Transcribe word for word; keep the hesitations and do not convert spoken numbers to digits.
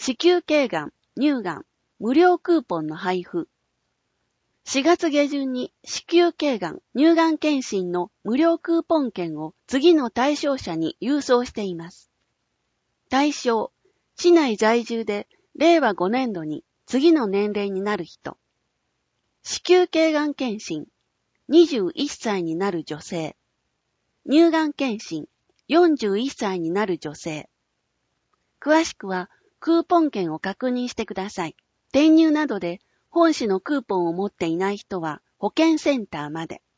子宮頸がん、乳がん、無料クーポンの配布。しがつ下旬に子宮頸がん、乳がん検診の無料クーポン券を次の対象者に郵送しています。対象、市内在住でれいわごねんどに次の年齢になる人。子宮頸がん検診、にじゅういっさいになる女性。乳がん検診、よんじゅういっさいになる女性。詳しくはクーポン券を確認してください。転入などで本市のクーポンを持っていない人は保健センターまで。